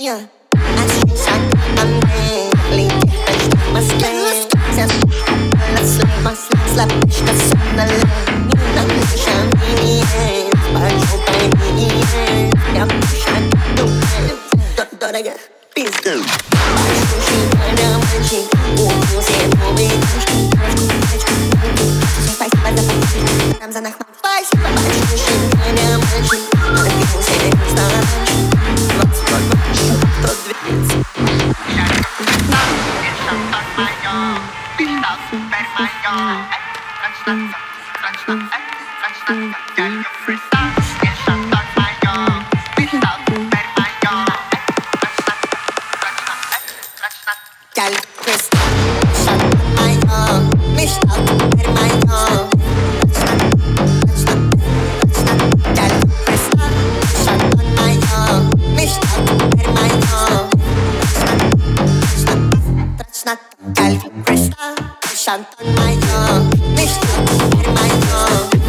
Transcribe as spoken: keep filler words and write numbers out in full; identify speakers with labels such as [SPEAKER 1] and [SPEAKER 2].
[SPEAKER 1] yeah. Así sacame, limpia esta masque. Se las lemas, las pistas son la ley. La lucha mía, para yo para mí. Ya puxa tu pé, dora ya, pizza. Baixo diamante, o você não me deixa. Faz mais a frente, estamos a narrar. Faz, baixo diamante, aqui você está. Vamos, vamos, todos vezes. Gal, questa shot my own, mi sta per my own. Gal, questa shot my own, mi sta per my own. Gal, questa shot my own, mi sta per my own.